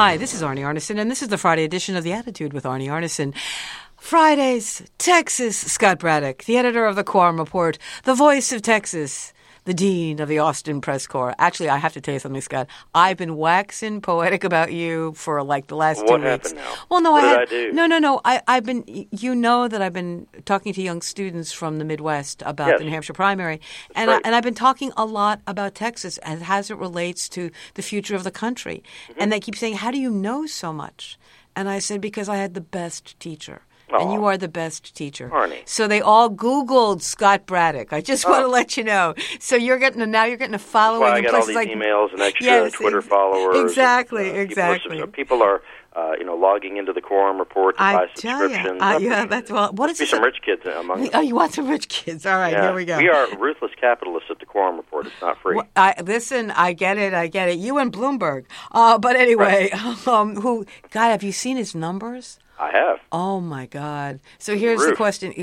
Hi, this is Arnie Arneson, and this is the Friday edition of The Attitude with Arnie Arneson. Fridays, Texas, Scott Braddock, the editor of the Quorum Report, the voice of Texas, the dean of the Austin Press Corps. Actually, I have to tell you something, Scott. I've been waxing poetic about you for like the last 2 weeks. What happened now? Well, no, what did I do? No. I've been. You know that I've been talking to young students from the Midwest about the New Hampshire primary, and I've been talking a lot about Texas as it relates to the future of the country. Mm-hmm. And they keep saying, "How do you know so much?" And I said, "Because I had the best teacher." And you are the best teacher. Arnie. So they all Googled Scott Braddock. I just want to let you know. So you're getting a following in places like... I get all these emails and extra Twitter followers. Exactly. People are logging into the Quorum Report to buy subscriptions. What is some rich kids among them. Oh, you want some rich kids? All right, here we go. We are ruthless capitalists at the Quorum Report. It's not free. Listen, I get it. You and Bloomberg. But anyway, God, have you seen his numbers? I have. Oh my God! So here's the question.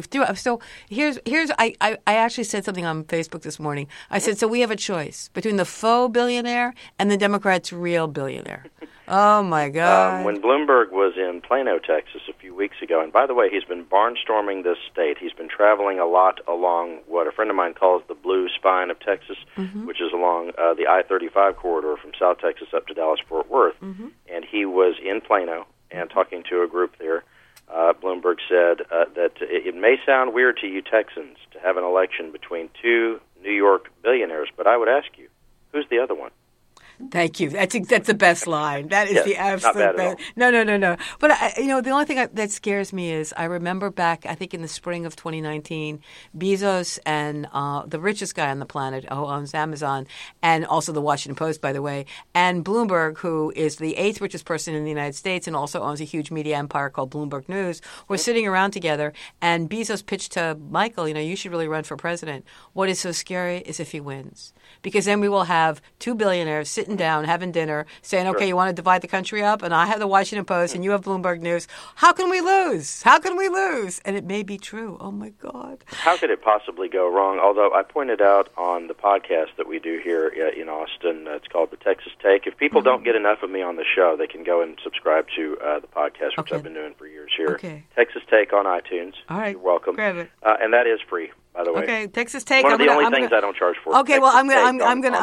I actually said something on Facebook this morning. I said, so we have a choice between the faux billionaire and the Democrats' real billionaire. Oh my God! When Bloomberg was in Plano, Texas, a few weeks ago, and by the way, he's been barnstorming this state. He's been traveling a lot along what a friend of mine calls the blue spine of Texas, which is along the I-35 corridor from South Texas up to Dallas-Fort Worth. And he was in Plano and talking to a group there. Bloomberg said that it may sound weird to you Texans to have an election between two New York billionaires, but I would ask you, who's the other one? Thank you. That's the best line. That is the absolute best. No. But the only thing that scares me is I remember back, I think in the spring of 2019, Bezos and the richest guy on the planet who owns Amazon, and also the Washington Post, by the way, and Bloomberg, who is the 8th richest person in the United States and also owns a huge media empire called Bloomberg News, were sitting around together, and Bezos pitched to Michael, you should really run for president. What is so scary is if he wins, because then we will have two billionaires sitting down, having dinner, saying, okay, you want to divide the country up? And I have the Washington Post and you have Bloomberg News. How can we lose? And it may be true. Oh, my God. How could it possibly go wrong? Although I pointed out on the podcast that we do here in Austin, it's called The Texas Take. If people don't get enough of me on the show, they can go and subscribe to the podcast, which I've been doing for years here. Okay. Texas Take on iTunes. All right. You're welcome. Grab it. And that is free, by the way. Okay, Texas Take. One of the only things I don't charge for. Okay, well, I'm going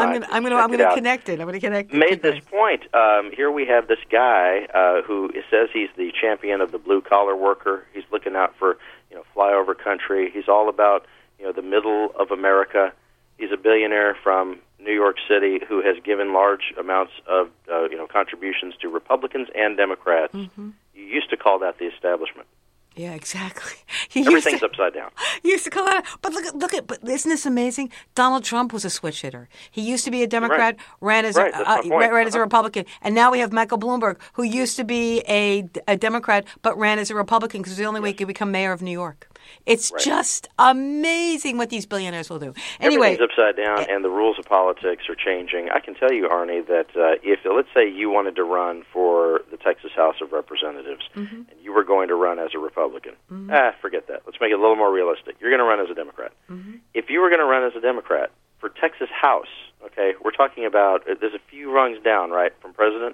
to connect it. Made this point. Here we have this guy who says he's the champion of the blue-collar worker. He's looking out for flyover country. He's all about the middle of America. He's a billionaire from New York City who has given large amounts of contributions to Republicans and Democrats. You used to call that the establishment. Yeah, exactly. Everything's upside down. He used to call that. But but isn't this amazing? Donald Trump was a switch hitter. He used to be a Democrat, ran as a Republican, and now we have Michael Bloomberg, who used to be a Democrat but ran as a Republican because it was the only way he could become mayor of New York. It's just amazing what these billionaires will do. Anyway, everything's upside down, and the rules of politics are changing. I can tell you, Arnie, that if, let's say, you wanted to run for the Texas House of Representatives, and you were going to run as a Republican, forget that. Let's make it a little more realistic. You're going to run as a Democrat. If you were going to run as a Democrat for Texas House, okay, we're talking about, there's a few rungs down, right, from president.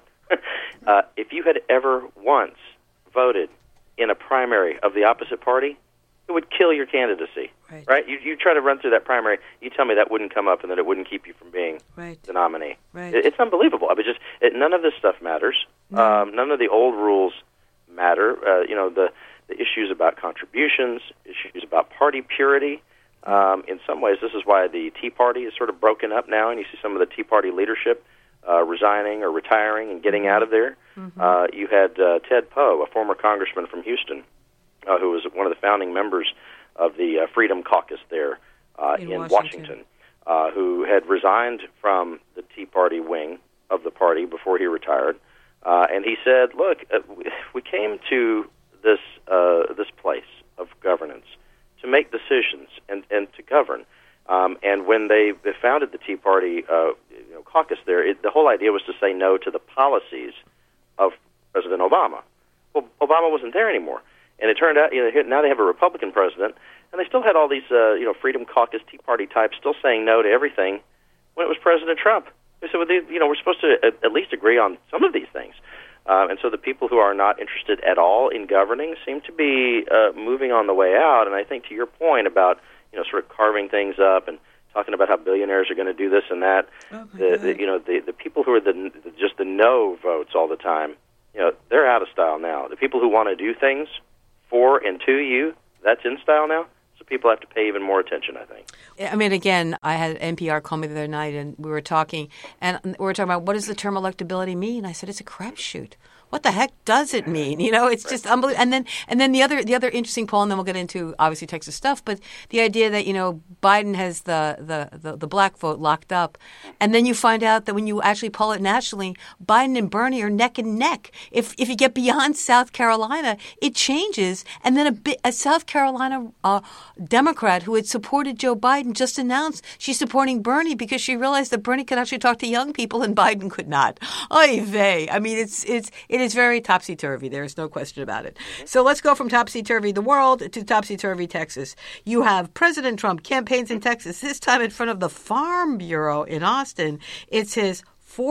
If you had ever once voted in a primary of the opposite party, it would kill your candidacy, right? You try to run through that primary, you tell me that wouldn't come up and that it wouldn't keep you from being the nominee. It's unbelievable. I mean, none of this stuff matters. None of the old rules matter. The issues about contributions, issues about party purity. In some ways, this is why the Tea Party is sort of broken up now, and you see some of the Tea Party leadership resigning or retiring and getting out of there. You had Ted Poe, a former congressman from Houston, who was one of the founding members of the Freedom Caucus there in Washington, who had resigned from the Tea Party wing of the party before he retired. And he said, look, we came to this place of governance to make decisions and to govern. And when they founded the Tea Party caucus there, the whole idea was to say no to the policies of President Obama. Well, Obama wasn't there anymore. And it turned out, now they have a Republican president, and they still had all these, Freedom Caucus, Tea Party types still saying no to everything when it was President Trump. They said, we're supposed to at least agree on some of these things. And so the people who are not interested at all in governing seem to be moving on the way out. And I think to your point about, sort of carving things up and talking about how billionaires are going to do this and that, the people who are just the no votes all the time, they're out of style now. The people who want to do things for and to you, that's in style now. So people have to pay even more attention, I think. I mean, again, I had NPR call me the other night, and we were talking about what does the term electability mean? I said, it's a crapshoot. What the heck does it mean? It's just unbelievable. And then the other interesting poll, and then we'll get into obviously Texas stuff, but the idea that Biden has the black vote locked up, and then you find out that when you actually poll it nationally, Biden and Bernie are neck and neck. If you get beyond South Carolina, it changes, and then a South Carolina Democrat who had supported Joe Biden just announced she's supporting Bernie because she realized that Bernie could actually talk to young people and Biden could not. Oy vey. I mean, it is very topsy-turvy. There is no question about it. So let's go from topsy-turvy the world to topsy-turvy Texas. You have President Trump campaigns in Texas, this time in front of the Farm Bureau in Austin. It's his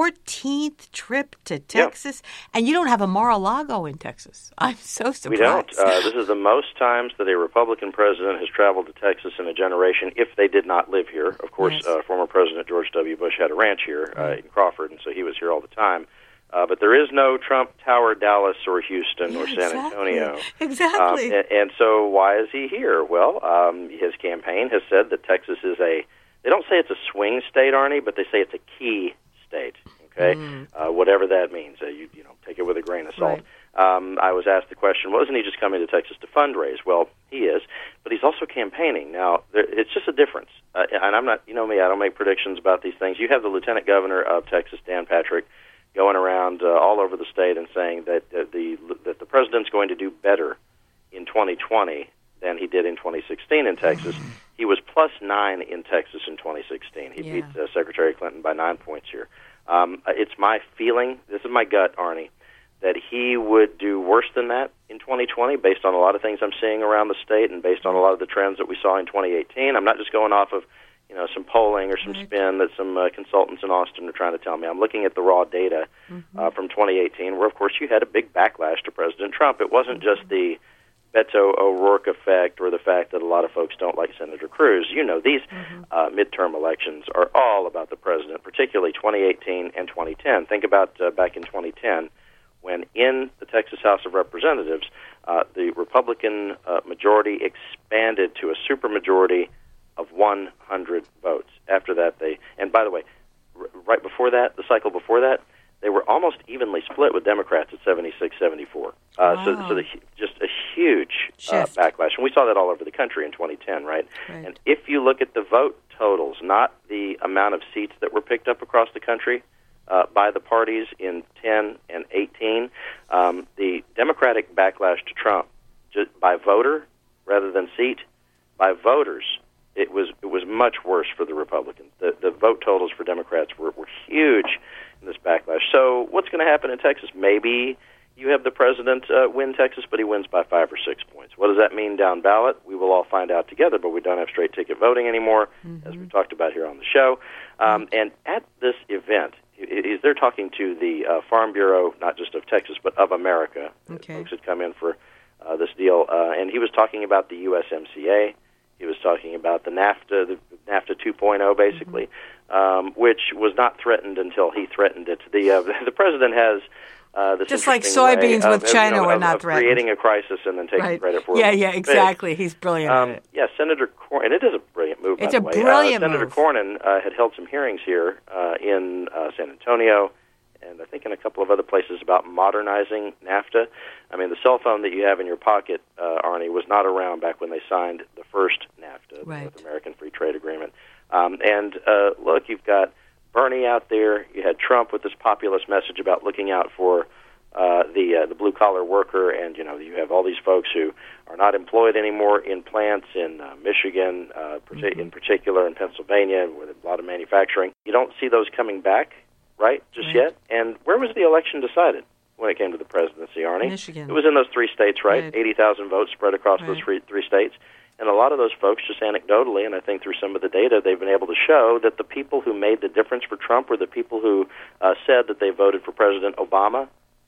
14th trip to Texas, and you don't have a Mar-a-Lago in Texas. I'm so surprised. We don't. This is the most times that a Republican president has traveled to Texas in a generation if they did not live here. Of course, yes. Former President George W. Bush had a ranch here in Crawford, and so he was here all the time. But there is no Trump Tower, Dallas, or Houston, or San Antonio. Exactly. And so why is he here? Well, his campaign has said that Texas is they don't say it's a swing state, Arnie, but they say it's a key state, okay? Whatever that means. You take it with a grain of salt. Right. I was asked the question, wasn't he just coming to Texas to fundraise? Well, he is, but he's also campaigning. Now, it's just a difference. And I'm not, me, I don't make predictions about these things. You have the Lieutenant Governor of Texas, Dan Patrick, going around all over the state and saying that the president's going to do better in 2020 than he did in 2016 in Texas. He was +9 in Texas in 2016. He beat Secretary Clinton by 9 points here. It's my feeling, this is my gut, Arnie, that he would do worse than that in 2020 based on a lot of things I'm seeing around the state and based on a lot of the trends that we saw in 2018. I'm not just going off of some polling or some spin that some consultants in Austin are trying to tell me. I'm looking at the raw data from 2018, where, of course, you had a big backlash to President Trump. It wasn't just the Beto O'Rourke effect or the fact that a lot of folks don't like Senator Cruz. These midterm elections are all about the president, particularly 2018 and 2010. Think about back in 2010 when in the Texas House of Representatives, the Republican majority expanded to a supermajority of 100 votes. After that, and by the way, right before that, the cycle before that, they were almost evenly split with Democrats at 76-74. So just a huge backlash. And we saw that all over the country in 2010, right? And if you look at the vote totals, not the amount of seats that were picked up across the country by the parties in 10 and 18, the Democratic backlash to Trump, just by voter rather than seat, by voters, it was much worse for the Republicans. The vote totals for Democrats were huge in this backlash. So what's going to happen in Texas? Maybe you have the president win Texas, but he wins by 5 or 6 points. What does that mean down ballot? We will all find out together, but we don't have straight ticket voting anymore, as we talked about here on the show. And at this event, they're talking to the Farm Bureau, not just of Texas, but of America. Okay. Folks had come in for this deal, and he was talking about the USMCA. He was talking about the NAFTA 2.0, basically, which was not threatened until he threatened it. The president has this just like soybeans with China were not threatened. Creating a crisis and then taking credit for it. Yeah, exactly. He's brilliant at it. Yeah, Senator Cornyn, and it is a brilliant move, It's by a the way. brilliant Senator move. Cornyn had held some hearings here in San Antonio, and I think in a couple of other places about modernizing NAFTA. I mean, the cell phone that you have in your pocket, Arnie, was not around back when they signed the first NAFTA, the North American Free Trade Agreement. And look, you've got Bernie out there. You had Trump with this populist message about looking out for the blue-collar worker, and, you have all these folks who are not employed anymore in plants in Michigan, in particular, in Pennsylvania, with a lot of manufacturing. You don't see those coming back, right, yet. And where was the election decided when it came to the presidency, Arnie? Michigan. It was in those 3 states, right? 80,000 votes spread across those 3 states. And a lot of those folks, just anecdotally, and I think through some of the data, they've been able to show that the people who made the difference for Trump were the people who said that they voted for President Obama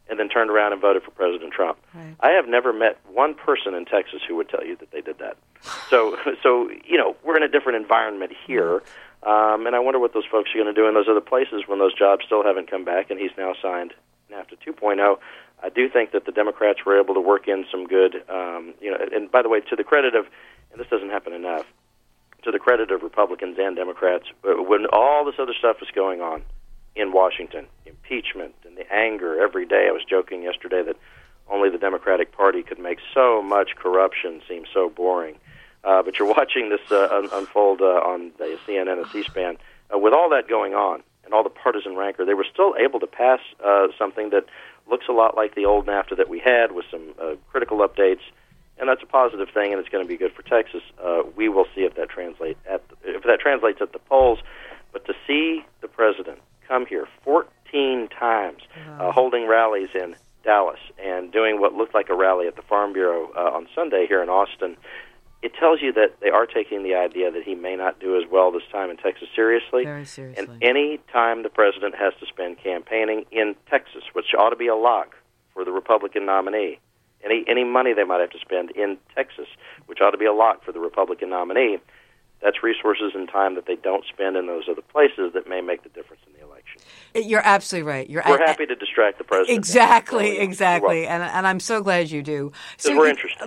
and then turned around and voted for President Trump. Right. I have never met one person in Texas who would tell you that they did that. So we're in a different environment here, and I wonder what those folks are going to do in those other places when those jobs still haven't come back, and he's now signed NAFTA 2.0. I do think that the Democrats were able to work in some good, and by the way, to the credit of, and this doesn't happen enough, to the credit of Republicans and Democrats, when all this other stuff was going on in Washington, impeachment and the anger every day. I was joking yesterday that only the Democratic Party could make so much corruption seem so boring. But you're watching this unfold on the CNN and C-SPAN. With all that going on and all the partisan rancor, they were still able to pass something that looks a lot like the old NAFTA that we had with some critical updates, and that's a positive thing, and it's going to be good for Texas. We will see if that translates at the polls. But to see the president come here 14 times, holding rallies in Dallas and doing what looked like a rally at the Farm Bureau on Sunday here in Austin, it tells you that they are taking the idea that he may not do as well this time in Texas seriously. Very seriously. And any time the president has to spend campaigning in Texas, which ought to be a lock for the Republican nominee, any money they might have to spend in Texas, which ought to be a lock for the Republican nominee, that's resources and time that they don't spend in those other places that may make the difference in the election. You're absolutely right. We're happy to distract the president. Exactly. And I'm so glad you do. So we're interested.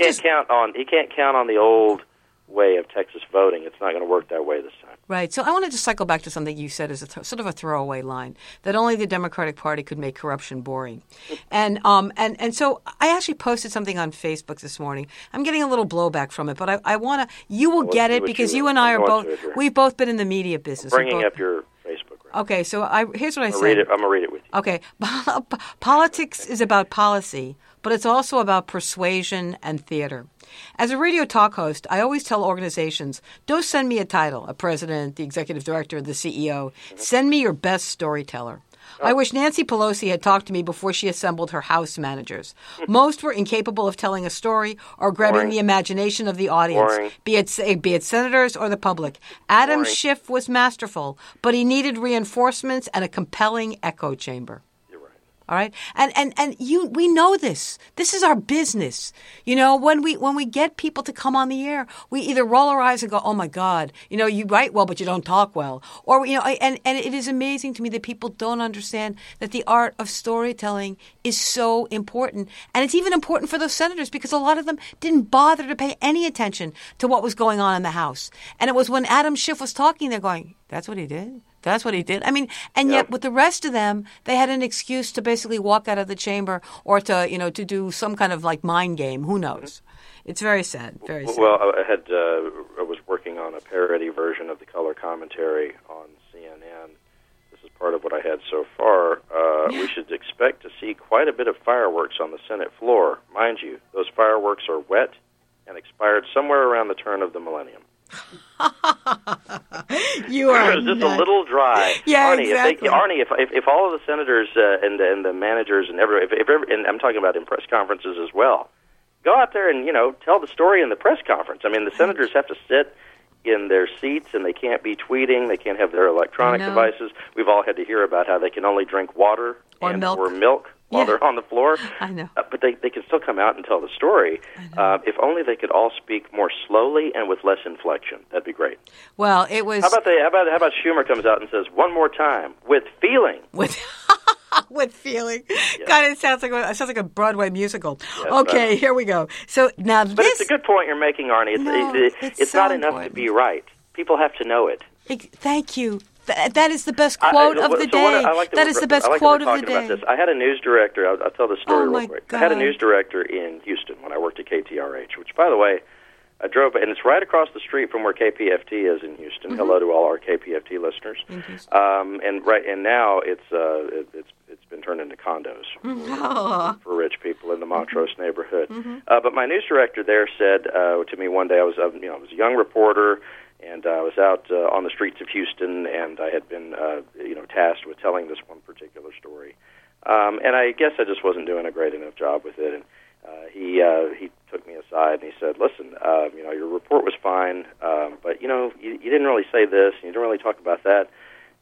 He can't count on the old way of Texas voting. It's not going to work that way this time. Right. So I want to just cycle back to something you said as a sort of a throwaway line, that only the Democratic Party could make corruption boring. And so I actually posted something on Facebook this morning. I'm getting a little blowback from it, but I want to – you will get it because you and I are both – we've both been in the media business. Bringing up your Facebook. Right? Okay. So here's what I said. I'm going to read it with you. Okay. Politics is about policy, but it's also about persuasion and theater. As a radio talk host, I always tell organizations, don't send me a title, a president, the executive director, the CEO. Send me your best storyteller. I wish Nancy Pelosi had talked to me before she assembled her House managers. Most were incapable of telling a story or grabbing the imagination of the audience, be it senators or the public. Adam Schiff was masterful, but he needed reinforcements and a compelling echo chamber. All right, and we know this. This is our business. When we get people to come on the air, we either roll our eyes and go, "Oh my God, you write well, but you don't talk well," or and it is amazing to me that people don't understand that the art of storytelling is so important, and it's even important for those senators because a lot of them didn't bother to pay any attention to what was going on in the House, and it was when Adam Schiff was talking, they're going, "That's what he did." That's what he did. I mean, and yet with the rest of them, they had an excuse to basically walk out of the chamber or to do some kind of like mind game. Who knows? It's very sad. Very sad. Well, I was working on a parody version of the color commentary on CNN. This is part of what I had so far. We should expect to see quite a bit of fireworks on the Senate floor. Mind you, those fireworks are wet and expired somewhere around the turn of the millennium. You are just a little dry. Yeah, Arnie, exactly. If all of the senators and the managers and and I'm talking about in press conferences as well, go out there and tell the story in the press conference. I mean, the senators have to sit in their seats and they can't be tweeting. They can't have their electronic devices. We've all had to hear about how they can only drink water or milk while they're on the floor. I know. But they can still come out and tell the story. If only they could all speak more slowly and with less inflection. That'd be great. Well, it was... How about Schumer comes out and says, one more time, with feeling. With feeling. Yes. God, it sounds like a Broadway musical. Yes, okay, here we go. So now But it's a good point you're making, Arnie. It's so not enough important. to be right. People have to know it. Thank you. That is the best quote of the day. That is the best quote of the day. I had a news director. I'll tell the story real quick. God. I had a news director in Houston when I worked at KTRH, which, by the way, I drove, and it's right across the street from where KPFT is in Houston. Mm-hmm. Hello to all our KPFT listeners. And now it's been turned into condos for rich people in the Montrose neighborhood. Mm-hmm. But my news director there said to me one day, I was a young reporter. And I was out on the streets of Houston, and I had been, tasked with telling this one particular story. And I guess I just wasn't doing a great enough job with it. And he took me aside and he said, "Listen, your report was fine, but you didn't really say this, and you didn't really talk about that.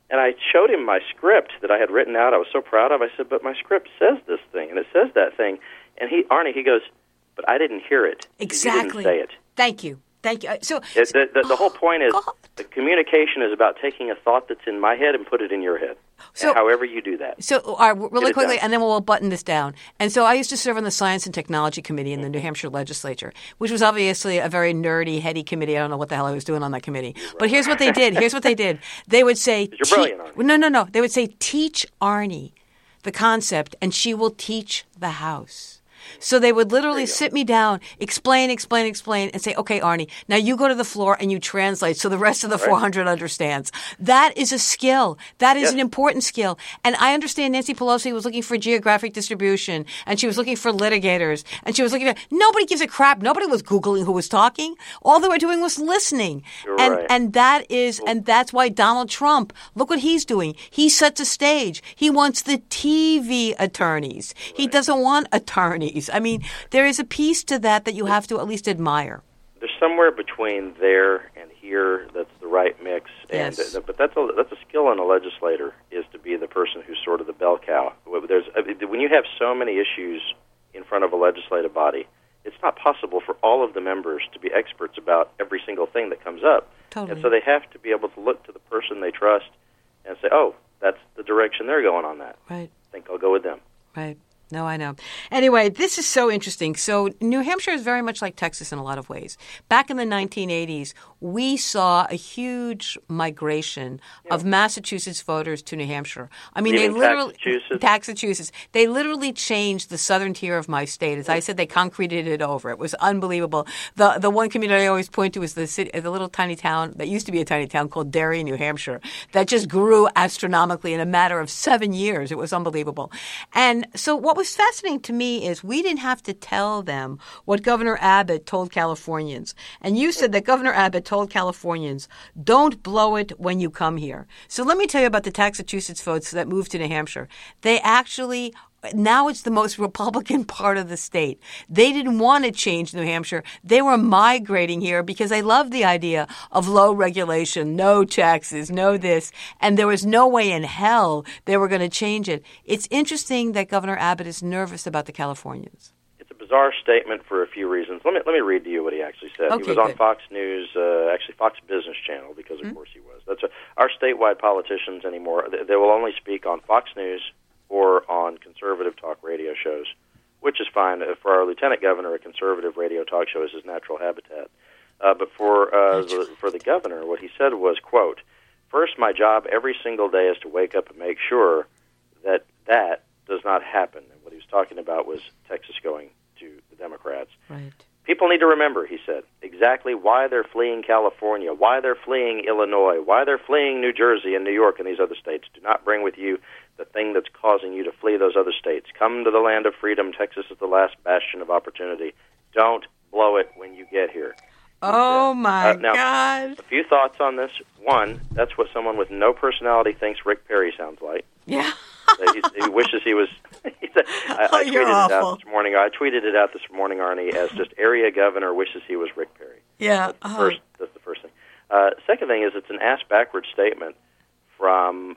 And I showed him my script that I had written out. I was so proud of. I said, "But my script says this thing, and it says that thing." And Arnie, he goes, "But I didn't hear it. Exactly. You didn't say it." Thank you. So the whole point is God. the communication is about taking a thought that's in my head and put it in your head. So, however you do that. So, really quickly, and then we'll button this down. And so I used to serve on the Science and Technology Committee in the New Hampshire legislature, which was obviously a very nerdy, heady committee. I don't know what the hell I was doing on that committee. But here's what they did. They would say, "You're brilliant, Arnie." No. They would say, "Teach Arnie the concept, and she will teach the House." So they would literally sit me down, explain, and say, "Okay, Arnie, now you go to the floor and you translate so the rest of the 400 understands." That is a skill. That is an important skill. And I understand Nancy Pelosi was looking for geographic distribution, and she was looking for litigators, and she was looking for – nobody gives a crap. Nobody was Googling who was talking. All they were doing was listening. And that's why Donald Trump, look what he's doing. He sets a stage. He wants the TV attorneys. Right. He doesn't want attorneys. I mean, there is a piece to that you have to at least admire. There's somewhere between there and here that's the right mix. Yes. But that's a skill in a legislator, is to be the person who's sort of the bell cow. When you have so many issues in front of a legislative body, it's not possible for all of the members to be experts about every single thing that comes up. Totally. And so they have to be able to look to the person they trust and say, "Oh, that's the direction they're going on that. Right. I think I'll go with them." Right. No, I know. Anyway, this is so interesting. So New Hampshire is very much like Texas in a lot of ways. Back in the 1980s, we saw a huge migration of Massachusetts voters to New Hampshire. I mean, Massachusetts. They literally changed the southern tier of my state. As I said, they concreted it over. It was unbelievable. The one community I always point to is the little tiny town that used to be a tiny town called Derry, New Hampshire, that just grew astronomically in a matter of 7 years. It was unbelievable. And so what was fascinating to me is we didn't have to tell them what Governor Abbott told Californians. And you said that Governor Abbott told Californians, "Don't blow it when you come here." So let me tell you about the Massachusetts folks that moved to New Hampshire. They actually now it's the most Republican part of the state. They didn't want to change New Hampshire. They were migrating here because they loved the idea of low regulation, no taxes, no this, and there was no way in hell they were going to change it. It's interesting that Governor Abbott is nervous about the Californians. It's a bizarre statement for a few reasons. Let me read to you what he actually said. Okay, he was on Fox News, actually Fox Business Channel, because of course he was. Our statewide politicians anymore, they will only speak on Fox News or on conservative talk radio shows, which is fine. For our lieutenant governor, a conservative radio talk show is his natural habitat. But for the governor, what he said was, quote, "First, my job every single day is to wake up and make sure that does not happen." And what he was talking about was Texas going to the Democrats. Right. People need to remember, he said, exactly why they're fleeing California, why they're fleeing Illinois, why they're fleeing New Jersey and New York and these other states. Do not bring with you the thing that's causing you to flee those other states. Come to the land of freedom. Texas is the last bastion of opportunity. Don't blow it when you get here. Oh, my now, God. A few thoughts on this. One, that's what someone with no personality thinks Rick Perry sounds like. Yeah. He wishes he was. I tweeted it out this morning. I tweeted it out this morning, Arnie, as just area governor wishes he was Rick Perry. Yeah. That's the first thing. Second thing is it's an ass-backwards statement from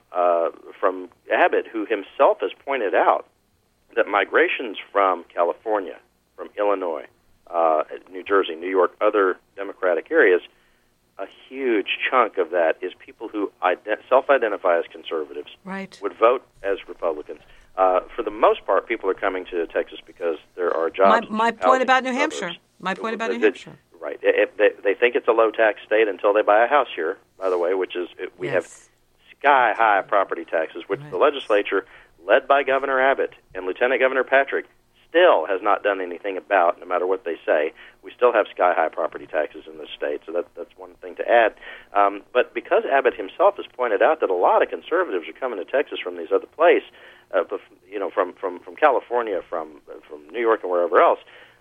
Abbott, who himself has pointed out that migrations from California, from Illinois, New Jersey, New York, other Democratic areas, a huge chunk of that is people who self-identify as conservatives, right, would vote as Republicans. For the most part, people are coming to Texas because there are jobs. My point about New Hampshire. My point about New Hampshire. Right. They think it's a low-tax state until they buy a house here, by the way, which is we have sky-high property taxes, which the legislature, led by Governor Abbott and Lieutenant Governor Patrick, still has not done anything about, no matter what they say. We still have sky-high property taxes in this state, so that's one thing to add. But because Abbott himself has pointed out that a lot of conservatives are coming to Texas from these other places, from California, from New York, and wherever else,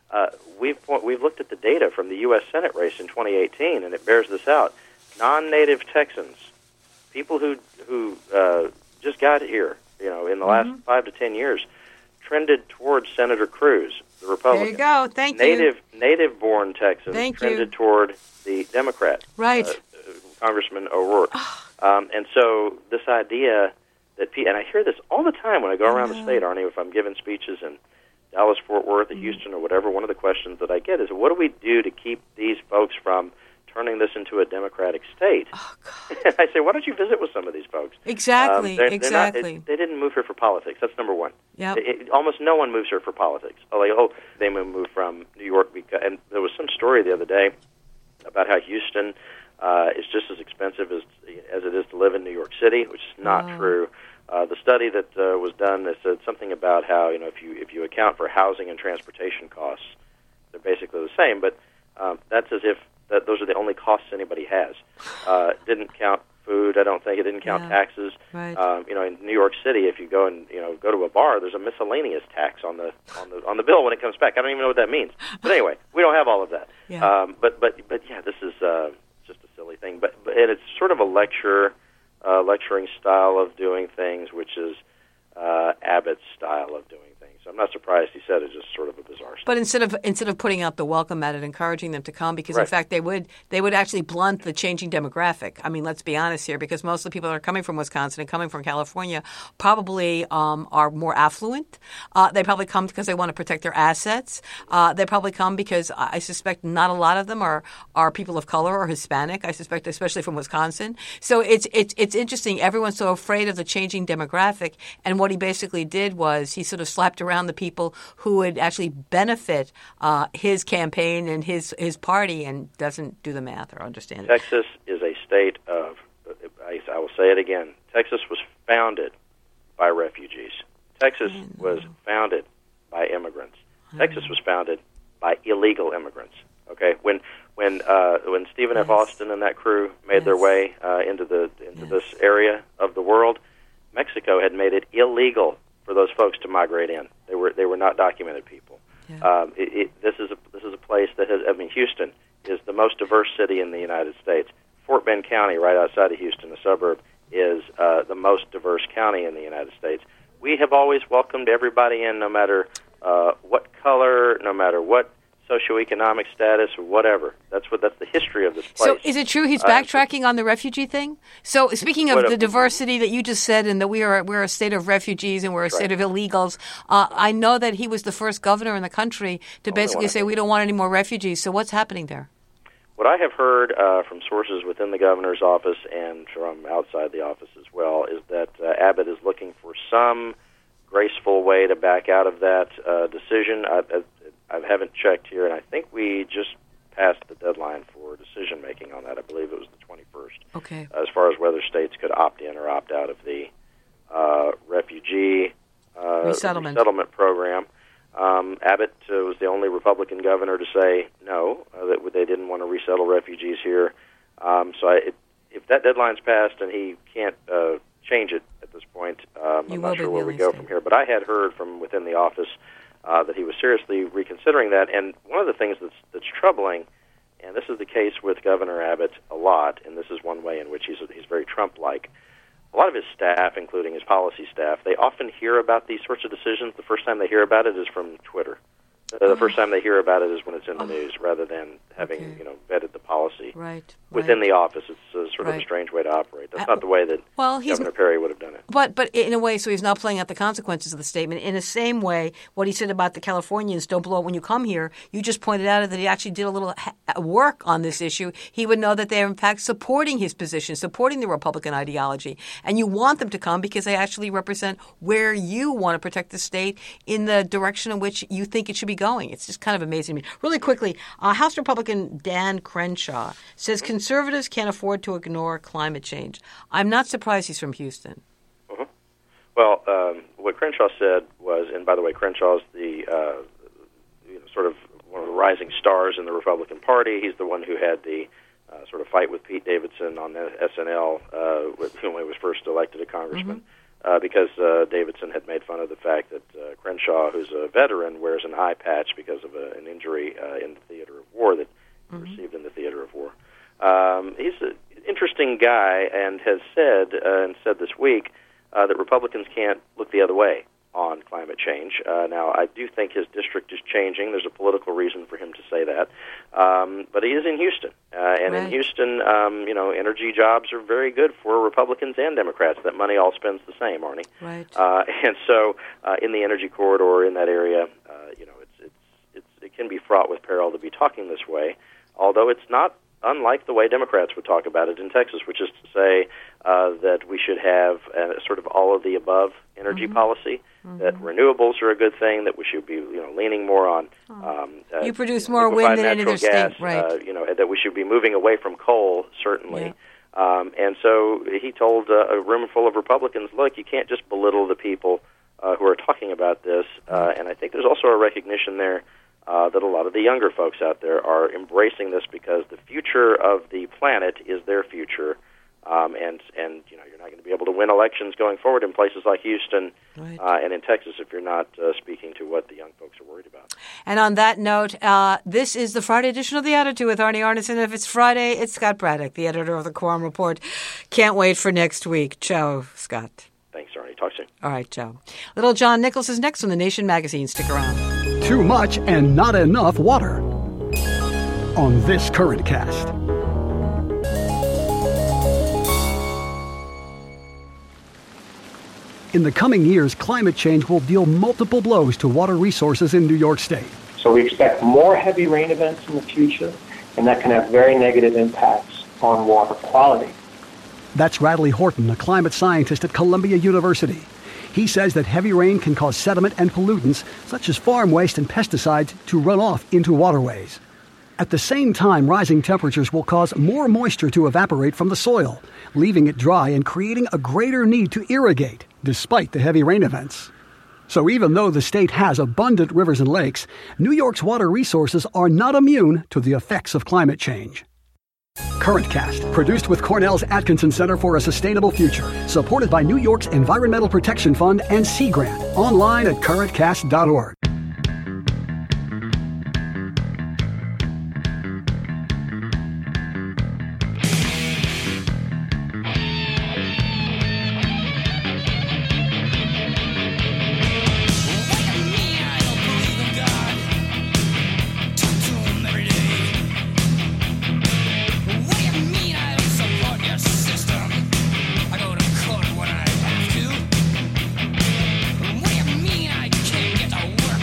we've looked at the data from the U.S. Senate race in 2018, and it bears this out. Non-native Texans, people who just got here, in the last 5 to 10 years, trended towards Senator Cruz, the Republican. There you go. Thank you. Native-born Texans trended toward the Democrat. Right. Congressman O'Rourke. And so this idea that, and I hear this all the time when I go around the state, Arnie, if I'm giving speeches in Dallas, Fort Worth, or Houston, or whatever, one of the questions that I get is, what do we do to keep these folks from turning this into a democratic state? Oh, And I say, why don't you visit with some of these folks? Exactly, exactly. They didn't move here for politics. That's number one. Yep. Almost no one moves here for politics. They moved from New York, and there was some story the other day about how Houston is just as expensive as it is to live in New York City, which is not true. The study that was done said something about how, if you account for housing and transportation costs, they're basically the same, but that's as if those are the only costs anybody has. Didn't count food, I don't think. It didn't count taxes. Right. In New York City, if you go and go to a bar, there's a miscellaneous tax on the bill when it comes back. I don't even know what that means. But anyway, we don't have all of that. Yeah. But yeah, this is just a silly thing. But and it's sort of a lecturing style of doing things, which is Abbott's style of doing things. So I'm not surprised he said it's just sort of a bizarre stuff. But instead of putting out the welcome at it, encouraging them to come, because in fact they would actually blunt the changing demographic. I mean, let's be honest here, because most of the people that are coming from Wisconsin and coming from California probably are more affluent. They probably come because they want to protect their assets. They probably come because I suspect not a lot of them are people of color or Hispanic. I suspect, especially from Wisconsin. So it's interesting. Everyone's so afraid of the changing demographic, and what he basically did was he sort of slapped around the people who would actually benefit his campaign and his party, and doesn't do the math or understand it. Texas is a state of, I will say it again, Texas was founded by refugees. Texas was founded by immigrants. Texas was founded by illegal immigrants. Okay, when Stephen F. Austin and that crew made their way into this area of the world, Mexico had made it illegal for those folks to migrate in. They were not documented people. Yeah. This is a place that has. I mean, Houston is the most diverse city in the United States. Fort Bend County, right outside of Houston, a suburb, is the most diverse county in the United States. We have always welcomed everybody in, no matter what color, no matter what socioeconomic status, or whatever. That's the history of this place. So is it true he's backtracking on the refugee thing? So speaking of the diversity that you just said, and that we're a state of refugees and we're a state of illegals, I know that he was the first governor in the country to basically say we don't want any more refugees. So what's happening there? What I have heard from sources within the governor's office and from outside the office as well is that Abbott is looking for some graceful way to back out of that decision. I haven't checked here, and I think we just passed the deadline for decision-making on that. I believe it was the 21st. Okay. As far as whether states could opt in or opt out of the refugee resettlement program. Abbott was the only Republican governor to say no, that they didn't want to resettle refugees here. If that deadline's passed and he can't change it at this point, I'm not sure where we go from here. But I had heard from within the office that he was seriously reconsidering that. And one of the things that's troubling, and this is the case with Governor Abbott a lot, and this is one way in which he's very Trump-like. A lot of his staff, including his policy staff, they often hear about these sorts of decisions. The first time they hear about it is from Twitter. The first time they hear about it is when it's in the news, rather than having vetted the policy within the office. It's sort of a strange way to operate. That's not the way that Governor Perry would have done it. But in a way, so he's not playing out the consequences of the statement. In the same way, what he said about the Californians, don't blow it when you come here, you just pointed out that he actually did a little work on this issue. He would know that they're, in fact, supporting his position, supporting the Republican ideology. And you want them to come because they actually represent where you want to protect the state in the direction in which you think it should be going. It's just kind of amazing to me. Really quickly, House Republican Dan Crenshaw says conservatives can't afford to ignore climate change. I'm not surprised he's from Houston. Mm-hmm. Well, what Crenshaw said was, and by the way, Crenshaw is the sort of one of the rising stars in the Republican Party. He's the one who had the sort of fight with Pete Davidson on SNL, with whom he was first elected a congressman. Mm-hmm. Because Davidson had made fun of the fact that Crenshaw, who's a veteran, wears an eye patch because of an injury in the theater of war that he received in the theater of war. He's an interesting guy and has said this week that Republicans can't look the other way on climate change. Now, I do think his district is changing. There's a political reason for him to say that. But he is in Houston. And in Houston, energy jobs are very good for Republicans and Democrats. That money all spends the same, Arnie. Right. And so in the energy corridor in that area, it can be fraught with peril to be talking this way, although it's not unlike the way Democrats would talk about it in Texas, which is to say that we should have sort of all of the above energy policy, that renewables are a good thing, that we should be leaning more on you produce more wind than any other gas, state, right? That we should be moving away from coal, certainly. Yeah. And so he told a room full of Republicans, look, you can't just belittle the people who are talking about this. And I think there's also a recognition there that a lot of the younger folks out there are embracing this because the future of the planet is their future. And you're not going to be able to win elections going forward in places like Houston and in Texas if you're not speaking to what the young folks are worried about. And on that note, this is the Friday edition of The Attitude with Arnie Arnesen. If it's Friday, it's Scott Braddock, the editor of the Quorum Report. Can't wait for next week. Ciao, Scott. Thanks, Arnie. Talk soon. All right, ciao. Little John Nichols is next on The Nation magazine. Stick around. Too much and not enough water on this Current Cast. In the coming years, climate change will deal multiple blows to water resources in New York State. So we expect more heavy rain events in the future, and that can have very negative impacts on water quality. That's Radley Horton, a climate scientist at Columbia University. He says that heavy rain can cause sediment and pollutants, such as farm waste and pesticides, to run off into waterways. At the same time, rising temperatures will cause more moisture to evaporate from the soil, leaving it dry and creating a greater need to irrigate, despite the heavy rain events. So even though the state has abundant rivers and lakes, New York's water resources are not immune to the effects of climate change. Current Cast, produced with Cornell's Atkinson Center for a Sustainable Future, supported by New York's Environmental Protection Fund and Sea Grant, online at currentcast.org. What do you mean I can't get to work?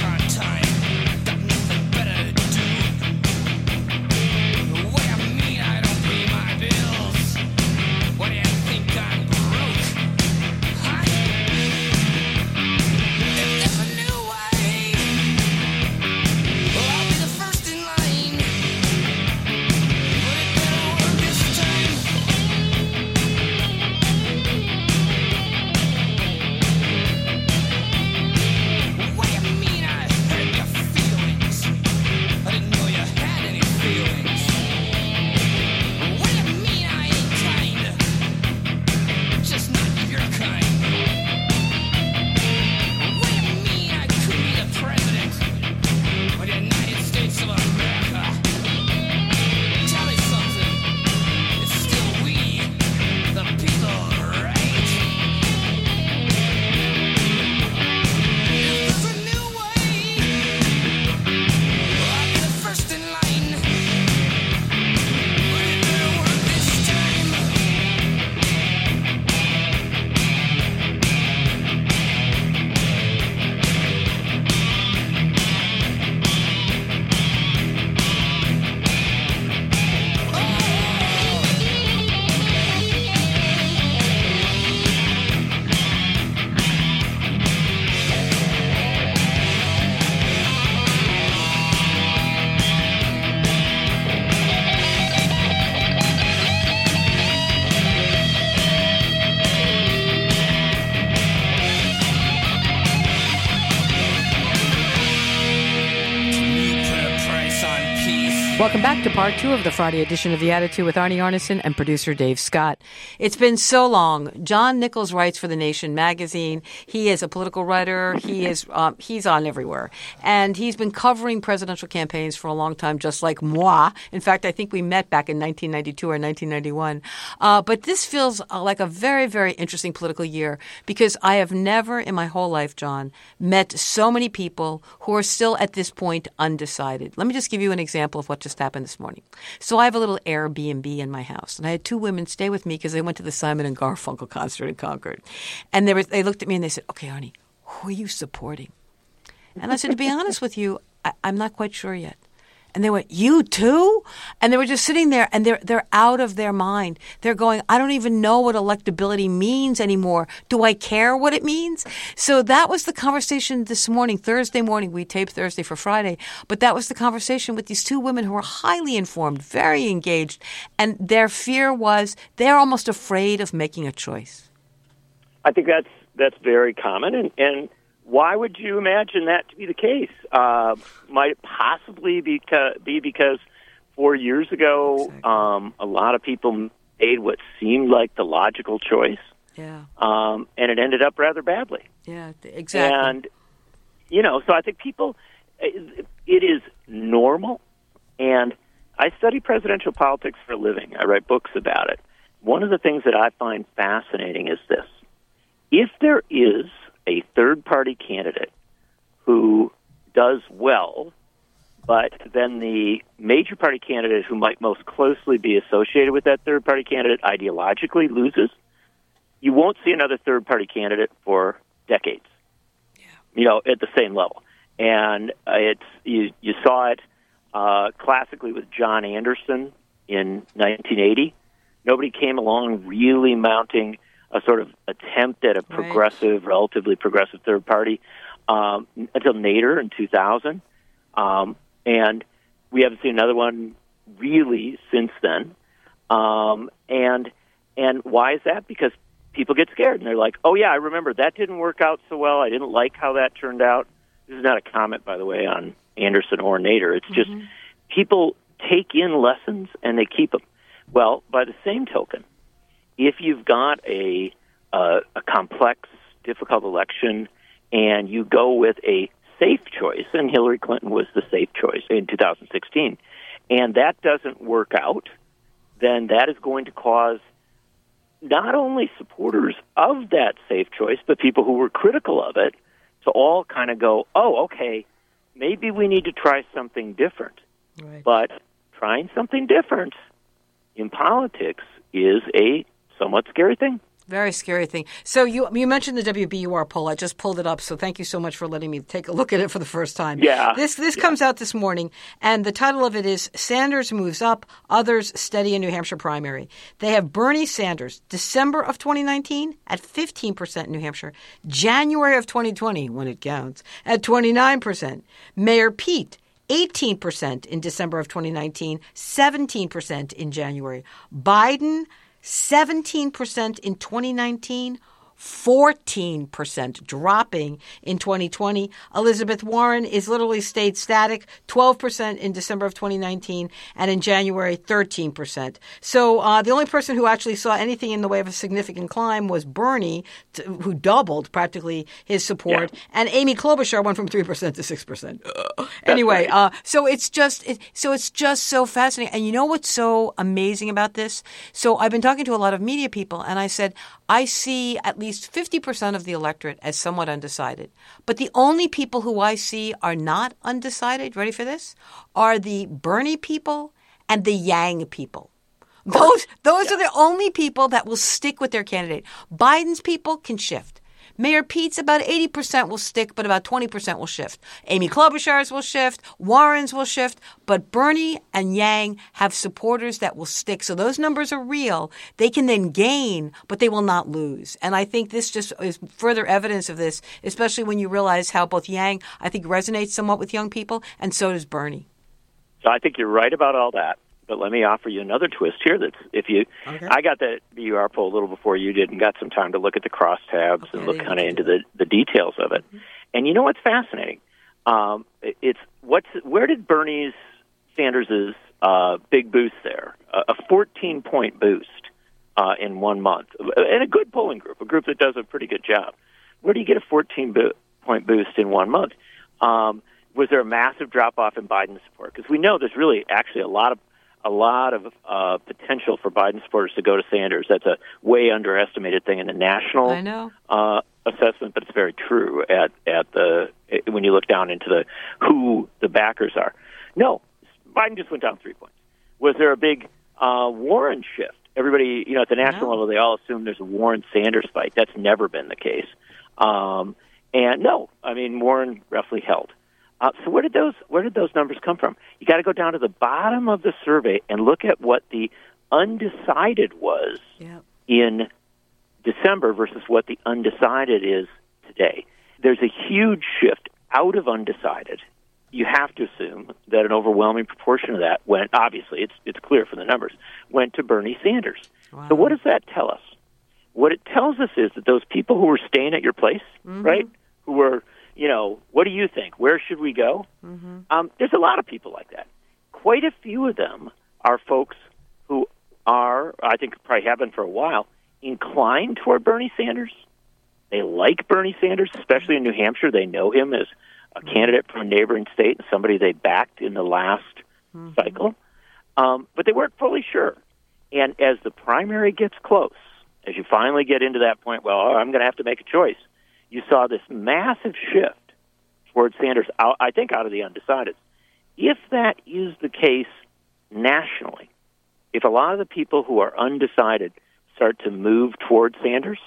Welcome back to part 2 of the Friday edition of The Attitude with Arnie Arnesen and producer Dave Scott. It's been so long. John Nichols writes for The Nation magazine. He is a political writer. He's on everywhere. And he's been covering presidential campaigns for a long time, just like moi. In fact, I think we met back in 1992 or 1991. But this feels like a very, very interesting political year because I have never in my whole life, John, met so many people who are still at this point undecided. Let me just give you an example of what just happened this morning. So I have a little Airbnb in my house, and I had 2 women stay with me because they went to the Simon and Garfunkel concert in Concord. And they looked at me and they said, "Okay, Arnie, who are you supporting?" And I said, "To be honest with you, I'm not quite sure yet." And they went, "You too?" And they were just sitting there, and they're out of their mind. They're going, "I don't even know what electability means anymore. Do I care what it means?" So that was the conversation this morning, Thursday morning. We taped Thursday for Friday. But that was the conversation with these 2 women who were highly informed, very engaged. And their fear was they're almost afraid of making a choice. I think that's very common. And why would you imagine that to be the case? Might it possibly be because 4 years ago, exactly. A lot of people made what seemed like the logical choice, and it ended up rather badly. Yeah, exactly. And, so I think people, it is normal, and I study presidential politics for a living. I write books about it. One of the things that I find fascinating is this. If there is a third-party candidate who does well, but then the major party candidate who might most closely be associated with that third-party candidate ideologically loses, you won't see another third-party candidate for decades, at the same level. And you saw it classically with John Anderson in 1980. Nobody came along really mounting a sort of attempt at a progressive, relatively progressive third party until Nader in 2000. And we haven't seen another one really since then. And why is that? Because people get scared, and they're like, "Oh, yeah, I remember that didn't work out so well. I didn't like how that turned out." This is not a comment, by the way, on Anderson or Nader. It's just people take in lessons, and they keep them. Well, by the same token, if you've got a complex, difficult election and you go with a safe choice, and Hillary Clinton was the safe choice in 2016, and that doesn't work out, then that is going to cause not only supporters of that safe choice, but people who were critical of it to all kind of go, "Oh, okay, maybe we need to try something different." Right. But trying something different in politics is a somewhat scary thing. Very scary thing. So you mentioned the WBUR poll. I just pulled it up, so thank you so much for letting me take a look at it for the first time. Yeah. This comes out this morning, and the title of it is Sanders Moves Up, Others Steady in New Hampshire Primary. They have Bernie Sanders, December of 2019 at 15% in New Hampshire, January of 2020, when it counts, at 29%. Mayor Pete, 18% in December of 2019, 17% in January. Biden, 17% in 2019, 14% dropping in 2020. Elizabeth Warren is literally stayed static, 12% in December of 2019, and in January, 13%. So the only person who actually saw anything in the way of a significant climb was Bernie, who doubled practically his support, and Amy Klobuchar went from 3% to 6%. Anyway, so it's just so fascinating. And you know what's so amazing about this? So I've been talking to a lot of media people, and I said, I see at least 50% of the electorate as somewhat undecided. But the only people who I see are not undecided, ready for this, are the Bernie people and the Yang people. Those are the only people that will stick with their candidate. Biden's people can shift. Mayor Pete's about 80% will stick, but about 20% will shift. Amy Klobuchar's will shift. Warren's will shift. But Bernie and Yang have supporters that will stick. So those numbers are real. They can then gain, but they will not lose. And I think this just is further evidence of this, especially when you realize how both Yang, I think, resonates somewhat with young people, and so does Bernie. So I think you're right about all that. But let me offer you another twist here. I got the BUR poll a little before you did and got some time to look at the crosstabs and look kind of into the details of it. Mm-hmm. And you know what's fascinating? Where did Bernie Sanders' big boost there, a 14-point boost in 1 month, and a good polling group, a group that does a pretty good job. Where do you get a 14-point boost in 1 month? Was there a massive drop-off in Biden support? Because we know there's really actually a lot of potential for Biden supporters to go to Sanders. That's a way underestimated thing in the national assessment, but it's very true when you look down into who the backers are. No, Biden just went down 3 points. Was there a big Warren shift? Everybody, at the national level, they all assume there's a Warren-Sanders fight. That's never been the case. And no, Warren roughly held. So where did those numbers come from? You got to go down to the bottom of the survey and look at what the undecided was in December versus what the undecided is today. There's a huge shift out of undecided. You have to assume that an overwhelming proportion of that went, obviously, it's clear from the numbers, went to Bernie Sanders. Wow. So what does that tell us? What it tells us is that those people who were staying at your place, right, who were, what do you think? Where should we go? There's a lot of people like that. Quite a few of them are folks who are, I think probably have been for a while, inclined toward Bernie Sanders. They like Bernie Sanders, especially in New Hampshire. They know him as a candidate from a neighboring state and somebody they backed in the last cycle. But they weren't fully sure. And as the primary gets close, as you finally get into that point, I'm going to have to make a choice, you saw this massive shift towards Sanders, I think out of the undecided. If that is the case nationally, if a lot of the people who are undecided start to move towards Sanders,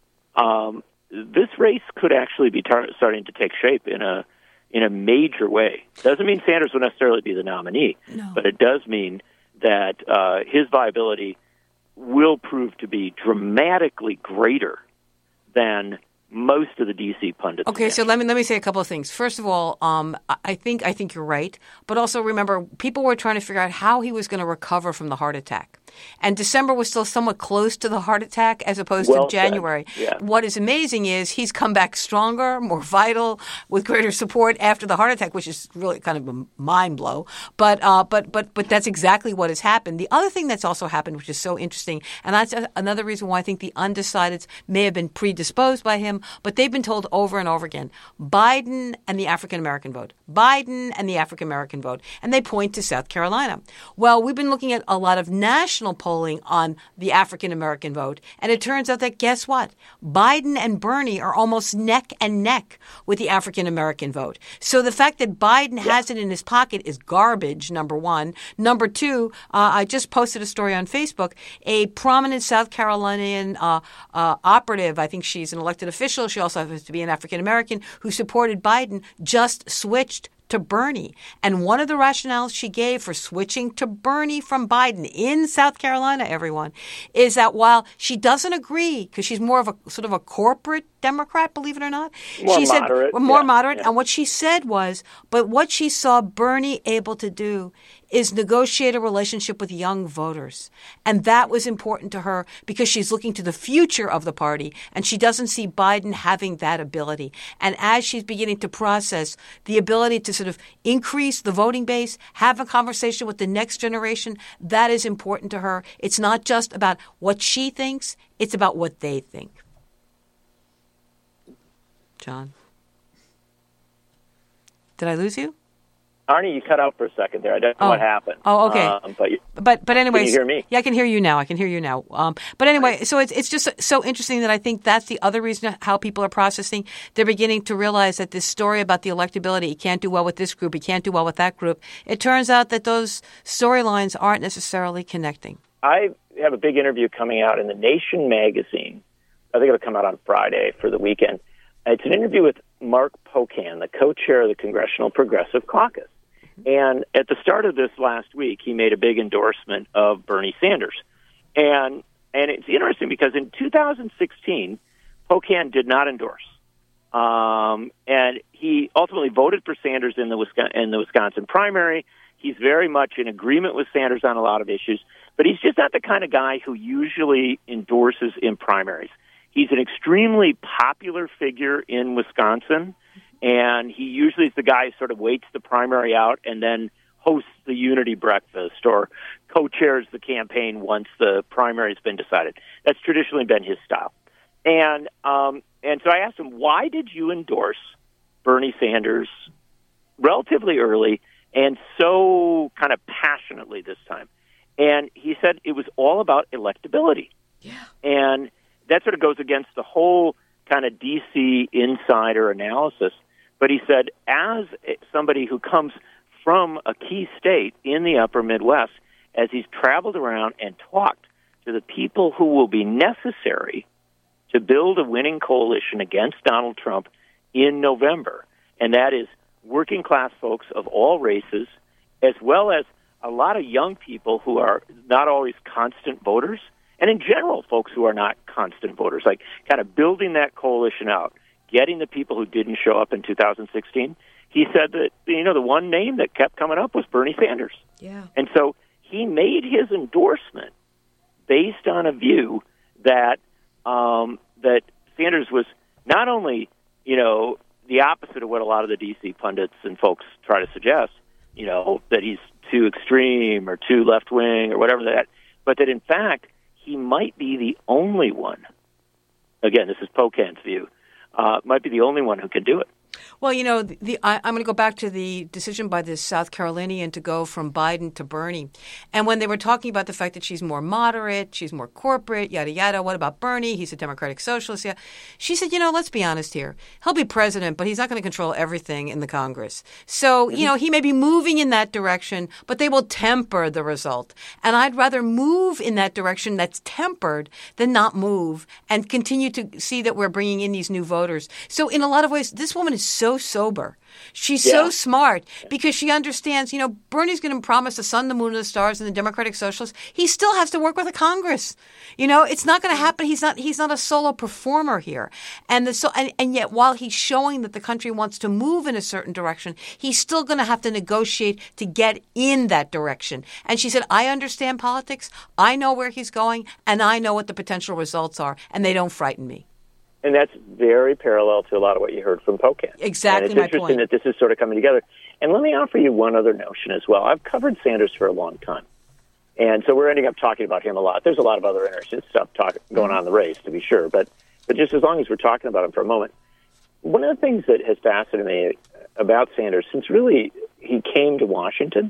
this race could actually be starting to take shape in a major way. Doesn't mean Sanders will necessarily be the nominee, but it does mean that his viability will prove to be dramatically greater than most of the D.C. pundits. Okay, so let me say a couple of things. First of all, I think you're right, but also remember, people were trying to figure out how he was going to recover from the heart attack. And December was still somewhat close to the heart attack as opposed to January. Yeah. What is amazing is he's come back stronger, more vital, with greater support after the heart attack, which is really kind of a mind blow. But that's exactly what has happened. The other thing that's also happened, which is so interesting, and that's another reason why I think the undecideds may have been predisposed by him, but they've been told over and over again, Biden and the African-American vote, Biden and the African-American vote, and they point to South Carolina. Well, we've been looking at a lot of national polling on the African-American vote, and it turns out that, guess what? Biden and Bernie are almost neck and neck with the African-American vote. So the fact that Biden has it in his pocket is garbage, number one. Number two, I just posted a story on Facebook. A prominent South Carolinian operative, I think she's an elected official, she also happens to be an African-American, who supported Biden, just switched to Bernie. And one of the rationales she gave for switching to Bernie from Biden in South Carolina, everyone, is that while she doesn't agree, because she's more of a sort of a corporate Democrat, believe it or not, more moderate. And what she said was, but what she saw Bernie able to do is negotiate a relationship with young voters. And that was important to her because she's looking to the future of the party, and she doesn't see Biden having that ability. And as she's beginning to process the ability to sort of increase the voting base, have a conversation with the next generation, that is important to her. It's not just about what she thinks, it's about what they think. John? Did I lose you? Arnie, you cut out for a second there. I don't know what happened. Oh, okay. But anyway, can you hear me? Yeah, I can hear you now. But anyway, so it's just so interesting that I think that's the other reason how people are processing. They're beginning to realize that this story about the electability, he can't do well with this group, he can't do well with that group. It turns out that those storylines aren't necessarily connecting. I have a big interview coming out in The Nation magazine. I think it'll come out on Friday for the weekend. It's an interview with Mark Pocan, the co-chair of the Congressional Progressive Caucus. And at the start of this last week, he made a big endorsement of Bernie Sanders. And it's interesting because in 2016, Pocan did not endorse. And he ultimately voted for Sanders in the Wisconsin primary. He's very much in agreement with Sanders on a lot of issues, but he's just not the kind of guy who usually endorses in primaries. He's an extremely popular figure in Wisconsin, and he usually is the guy who sort of waits the primary out and then hosts the unity breakfast or co-chairs the campaign once the primary's been decided. That's traditionally been his style. And so I asked him, why did you endorse Bernie Sanders relatively early and so kind of passionately this time? And he said it was all about electability. Yeah. And that sort of goes against the whole kind of D.C. insider analysis. But he said, as somebody who comes from a key state in the upper Midwest, as he's traveled around and talked to the people who will be necessary to build a winning coalition against Donald Trump in November, and that is working class folks of all races, as well as a lot of young people who are not always constant voters, and in general, folks who are not constant voters, like kind of building that coalition out, getting the people who didn't show up in 2016. He said that, the one name that kept coming up was Bernie Sanders. Yeah. And so he made his endorsement based on a view that that Sanders was not only, the opposite of what a lot of the D.C. pundits and folks try to suggest, that he's too extreme or too left-wing or whatever that, but that in fact he might be the only one, again, this is Pocan's view, might be the only one who can do it. Well, I'm going to go back to the decision by this South Carolinian to go from Biden to Bernie. And when they were talking about the fact that she's more moderate, she's more corporate, yada, yada, what about Bernie? He's a democratic socialist. Yeah. She said, let's be honest here. He'll be president, but he's not going to control everything in the Congress. So, he may be moving in that direction, but they will temper the result. And I'd rather move in that direction that's tempered than not move and continue to see that we're bringing in these new voters. So in a lot of ways, this woman is so sober. She's so smart because she understands, Bernie's going to promise the sun, the moon, and the stars and the Democratic Socialists. He still has to work with the Congress. It's not going to happen. He's not a solo performer here. And yet while he's showing that the country wants to move in a certain direction, he's still going to have to negotiate to get in that direction. And she said, I understand politics. I know where he's going, and I know what the potential results are, and they don't frighten me. And that's very parallel to a lot of what you heard from Pocan. Exactly my point. And it's interesting that this is sort of coming together. And let me offer you one other notion as well. I've covered Sanders for a long time. And so we're ending up talking about him a lot. There's a lot of other interesting stuff going on in the race, to be sure. But just as long as we're talking about him for a moment, one of the things that has fascinated me about Sanders since really he came to Washington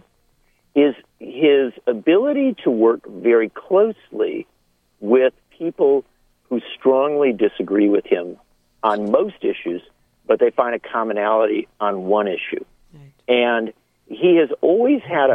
is his ability to work very closely with people who strongly disagree with him on most issues, but they find a commonality on one issue. Right. And he has always had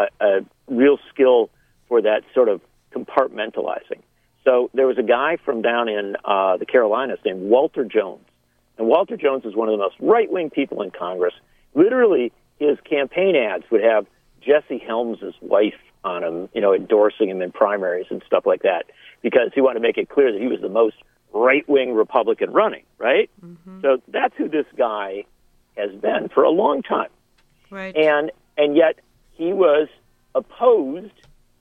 a real skill for that sort of compartmentalizing. So there was a guy from down in the Carolinas named Walter Jones. And Walter Jones is one of the most right-wing people in Congress. Literally, his campaign ads would have Jesse Helms' wife on him, endorsing him in primaries and stuff like that, because he wanted to make it clear that he was the most right-wing Republican running, right? Mm-hmm. So that's who this guy has been for a long time. Right. And yet he was opposed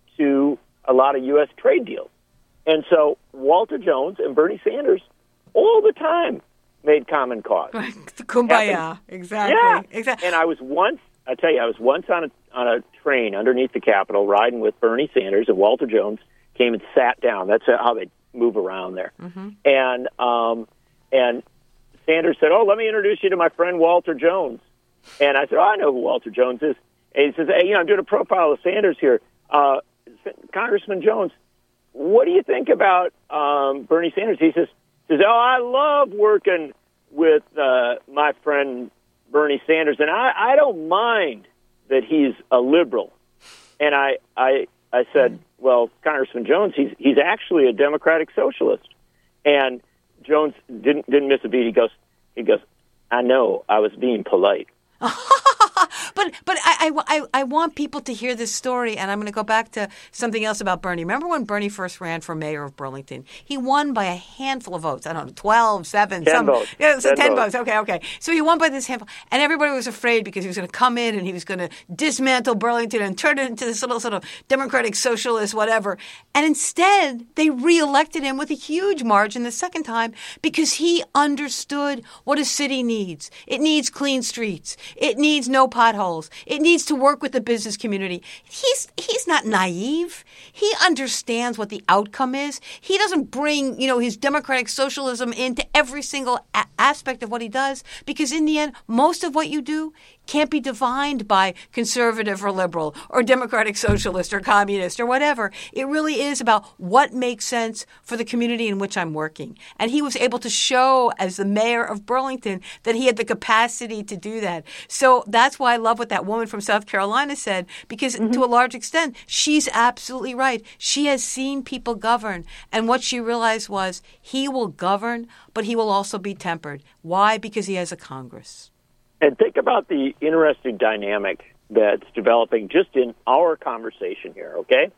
to a lot of U.S. trade deals. And so Walter Jones and Bernie Sanders all the time made common cause. Right. The kumbaya. Exactly. Yeah. Exactly. And I was once on a train underneath the Capitol riding with Bernie Sanders, and Walter Jones came and sat down. That's how they move around there. Mm-hmm. And Sanders said, "Oh, let me introduce you to my friend Walter Jones." And I said, "Oh, I know who Walter Jones is." And he says, "Hey, I'm doing a profile of Sanders here. Congressman Jones, what do you think about Bernie Sanders?" He says, "Oh, I love working with my friend Bernie Sanders, and I don't mind that he's a liberal." And I said, "Well, Congressman Jones, he's actually a democratic socialist." And Jones didn't miss a beat. He goes, "I know, I was being polite." But I want people to hear this story, and I'm going to go back to something else about Bernie. Remember when Bernie first ran for mayor of Burlington? He won by a handful of votes. I don't know, 12, 7, 10 votes. Yeah, so 10 votes. Okay. So he won by this handful, and everybody was afraid because he was going to come in and he was going to dismantle Burlington and turn it into this little sort of democratic socialist whatever. And instead, they reelected him with a huge margin the second time because he understood what a city needs. It needs clean streets. It needs no potholes. It needs to work with the business community. He's not naive. He understands what the outcome is. He doesn't bring, his democratic socialism into every single aspect of what he does, because in the end, most of what you do can't be defined by conservative or liberal or democratic socialist or communist or whatever. It really is about what makes sense for the community in which I'm working. And he was able to show, as the mayor of Burlington, that he had the capacity to do that. So that's why I love what that woman from South Carolina said, because to a large extent, she's absolutely right. She has seen people govern. And what she realized was he will govern, but he will also be tempered. Why? Because he has a Congress. And think about the interesting dynamic that's developing just in our conversation here, okay?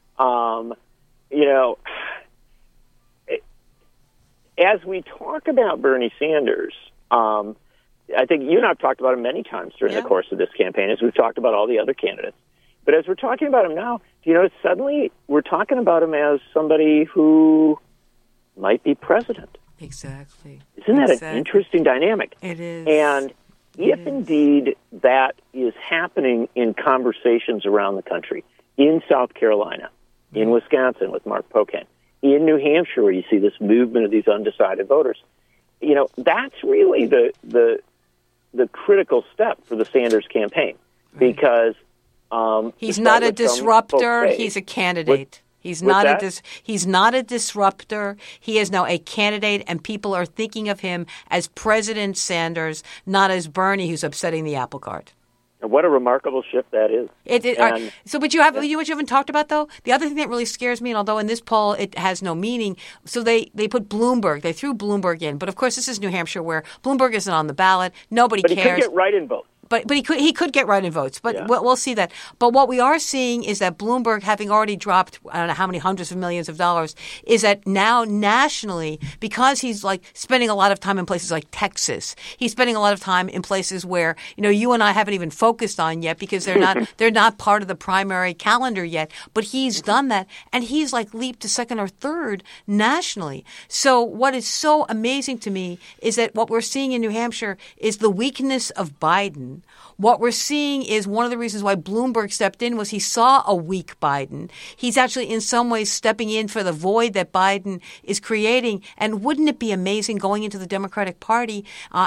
As we talk about Bernie Sanders, I think you and I have talked about him many times during the course of this campaign, as we've talked about all the other candidates. But as we're talking about him now, suddenly we're talking about him as somebody who might be president. Exactly. Isn't that an interesting dynamic? It is. And if indeed that is happening in conversations around the country, in South Carolina, in Wisconsin with Mark Pocan, in New Hampshire where you see this movement of these undecided voters, that's really the critical step for the Sanders campaign, because he's not a disruptor; he's a candidate. He's not a disruptor. He is now a candidate, and people are thinking of him as President Sanders, not as Bernie, who's upsetting the apple cart. And what a remarkable shift that is. But you what you haven't talked about, though? The other thing that really scares me, and although in this poll it has no meaning, so they put Bloomberg. They threw Bloomberg in. But, of course, this is New Hampshire where Bloomberg isn't on the ballot. Nobody cares. But he could get write-in votes. But he could get write-in votes. But we'll see that. But what we are seeing is that Bloomberg, having already dropped I don't know how many hundreds of millions of dollars, is that now nationally, because he's spending a lot of time in places like Texas, he's spending a lot of time in places where you and I haven't even focused on yet because they're not part of the primary calendar yet. But he's done that, and he's leaped to second or third nationally. So what is so amazing to me is that what we're seeing in New Hampshire is the weakness of Biden. What we're seeing is one of the reasons why Bloomberg stepped in was he saw a weak Biden. He's actually in some ways stepping in for the void that Biden is creating. And wouldn't it be amazing going into the Democratic Party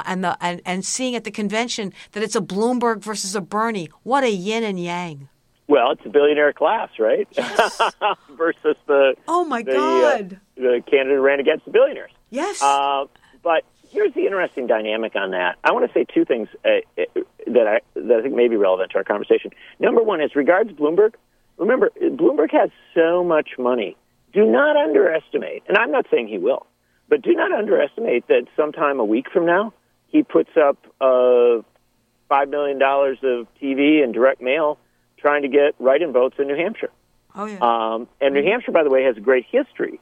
and seeing at the convention that it's a Bloomberg versus a Bernie? What a yin and yang. Well, it's a billionaire class, right? Yes. Versus the God, the candidate who ran against the billionaires. Yes. But here's the interesting dynamic on that. I want to say two things that I think may be relevant to our conversation. Number one is regards Bloomberg. Remember, Bloomberg has so much money. Do not underestimate, and I'm not saying he will, but do not underestimate that sometime a week from now, he puts up $5 million of TV and direct mail trying to get write-in votes in New Hampshire. Oh, yeah. And New Hampshire, by the way, has a great history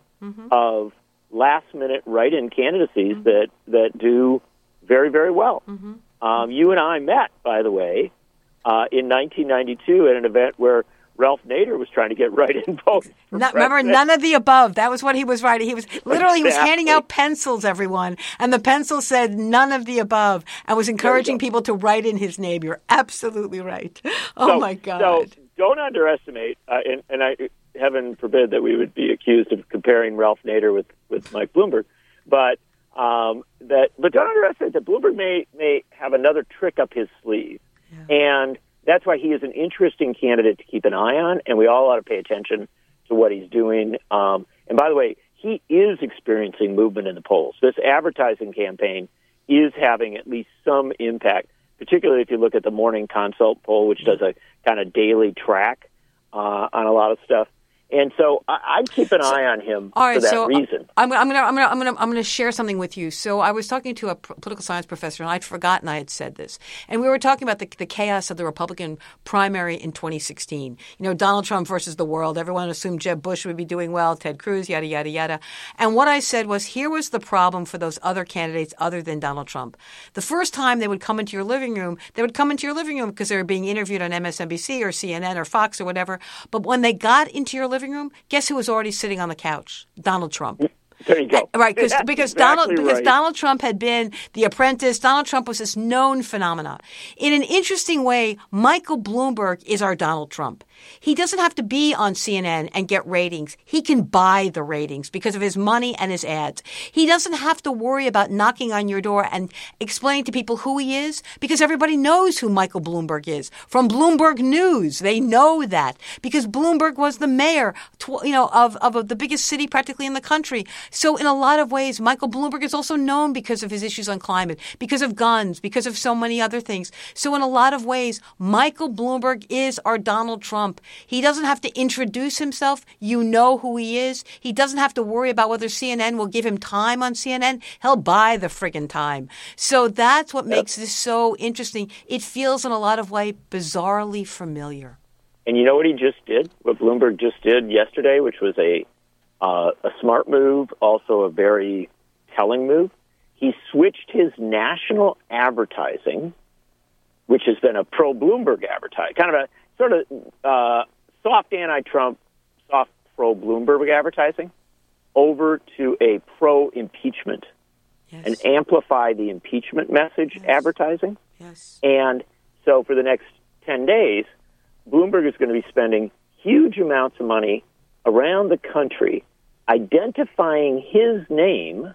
of last-minute write-in candidacies that do very, very well. You and I met, by the way, in 1992 at an event where Ralph Nader was trying to get write-in votes. Remember, none of the above. That was what he was writing. He was handing out pencils, everyone, and the pencil said none of the above, and was encouraging people to write in his name. You're absolutely right. My God! So don't underestimate, and I. Heaven forbid that we would be accused of comparing Ralph Nader with Mike Bloomberg, but don't underestimate that Bloomberg may have another trick up his sleeve, and that's why he is an interesting candidate to keep an eye on, and we all ought to pay attention to what he's doing. And by the way, he is experiencing movement in the polls. This advertising campaign is having at least some impact, particularly if you look at the Morning Consult poll, which does a kind of daily track on a lot of stuff. And so I'd keep an eye on him for that reason. I'm going to share something with you. So I was talking to a political science professor, and I'd forgotten I had said this. And we were talking about the chaos of the Republican primary in 2016. Donald Trump versus the world. Everyone assumed Jeb Bush would be doing well, Ted Cruz, yada, yada, yada. And what I said was, here was the problem for those other candidates other than Donald Trump. The first time they would come into your living room, because they were being interviewed on MSNBC or CNN or Fox or whatever. But when they got into your living room, guess who was already sitting on the couch? Donald Trump. There you go. Right, because exactly Donald Trump had been The Apprentice. Donald Trump was this known phenomenon. In an interesting way, Michael Bloomberg is our Donald Trump. He doesn't have to be on CNN and get ratings. He can buy the ratings because of his money and his ads. He doesn't have to worry about knocking on your door and explaining to people who he is because everybody knows who Michael Bloomberg is. From Bloomberg News, they know that because Bloomberg was the mayor, of the biggest city practically in the country. So in a lot of ways, Michael Bloomberg is also known because of his issues on climate, because of guns, because of so many other things. So in a lot of ways, Michael Bloomberg is our Donald Trump. He doesn't have to introduce himself. You know who he is. He doesn't have to worry about whether CNN will give him time on CNN. He'll buy the friggin' time. So that's what makes this so interesting. It feels in a lot of ways bizarrely familiar. And you know what he just did? What Bloomberg just did yesterday, which was a smart move, also a very telling move. He switched his national advertising, which has been a pro-Bloomberg advertising, kind of a sort of soft anti-Trump, soft pro-Bloomberg advertising, over to a pro-impeachment and amplify the impeachment message advertising. Yes. And so for the next 10 days, Bloomberg is going to be spending huge amounts of money around the country identifying his name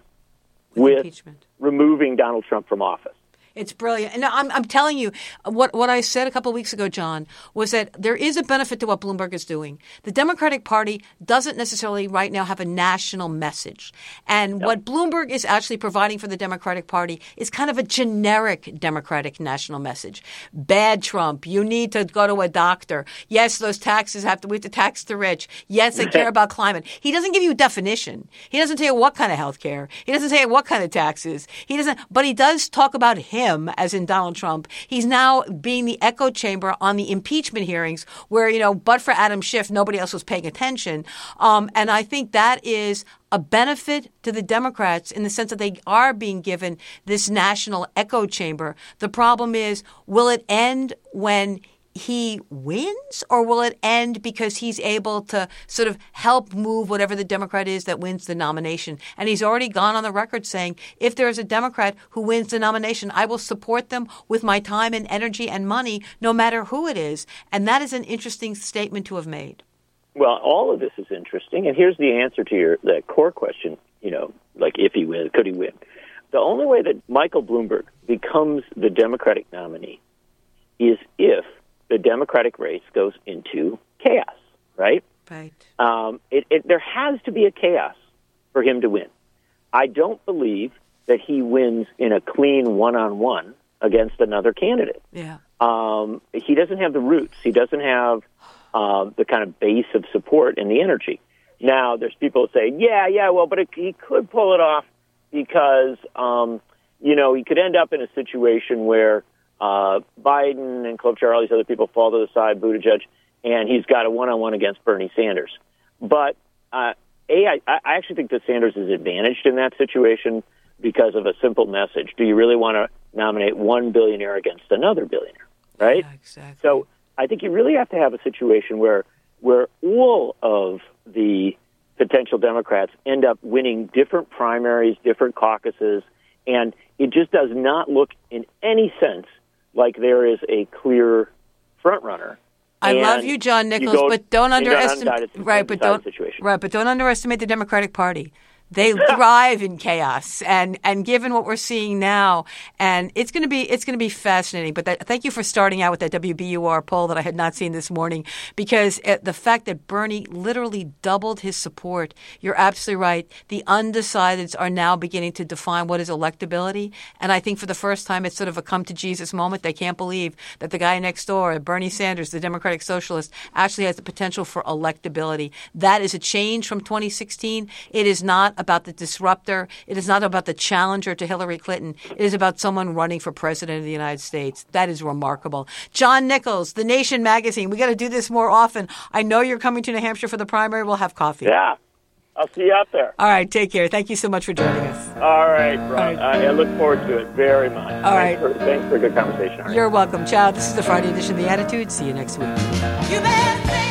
with removing Donald Trump from office. It's brilliant. And I'm telling you, what I said a couple of weeks ago, John, was that there is a benefit to what Bloomberg is doing. The Democratic Party doesn't necessarily right now have a national message. And what Bloomberg is actually providing for the Democratic Party is kind of a generic Democratic national message. Bad Trump. You need to go to a doctor. Yes, those taxes we have to tax the rich. Yes, I care about climate. He doesn't give you a definition. He doesn't tell you what kind of health care. He doesn't say what kind of taxes. But he does talk about him, as in Donald Trump. He's now being the echo chamber on the impeachment hearings where, but for Adam Schiff, nobody else was paying attention. And I think that is a benefit to the Democrats in the sense that they are being given this national echo chamber. The problem is, will it end when he wins, or will it end because he's able to sort of help move whatever the Democrat is that wins the nomination? And he's already gone on the record saying, if there is a Democrat who wins the nomination, I will support them with my time and energy and money, no matter who it is. And that is an interesting statement to have made. Well, all of this is interesting. And here's the answer to the core question, like if he wins, could he win? The only way that Michael Bloomberg becomes the Democratic nominee is if the Democratic race goes into chaos, right? Right. There has to be a chaos for him to win. I don't believe that he wins in a clean one-on-one against another candidate. Yeah. He doesn't have the roots. He doesn't have the kind of base of support and the energy. Now, there's people who say, but he could pull it off because, he could end up in a situation where Biden and Klobuchar, all these other people fall to the side, Buttigieg, and he's got a one-on-one against Bernie Sanders. But I actually think that Sanders is advantaged in that situation because of a simple message. Do you really want to nominate one billionaire against another billionaire, right? Yeah, exactly. So I think you really have to have a situation where all of the potential Democrats end up winning different primaries, different caucuses, and it just does not look in any sense like there is a clear front runner. I love you, John Nichols, but don't underestimate but don't underestimate the Democratic Party. They thrive in chaos, and given what we're seeing now, and it's going to be fascinating. But thank you for starting out with that WBUR poll that I had not seen this morning, because the fact that Bernie literally doubled his support. You're absolutely right. The undecideds are now beginning to define what is electability, and I think for the first time it's sort of a come to Jesus moment. They can't believe that the guy next door, Bernie Sanders, the Democratic Socialist, actually has the potential for electability. That is a change from 2016. It is not about the disruptor. It is not about the challenger to Hillary Clinton. It is about someone running for president of the United States. That is remarkable. John Nichols, The Nation magazine. We got to do this more often. I know you're coming to New Hampshire for the primary. We'll have coffee. Yeah. I'll see you out there. All right. Take care. Thank you so much for joining us. All right, Ron. I look forward to it very much. Thanks for a good conversation. You're welcome. Ciao. This is the Friday edition of The Attitude. See you next week.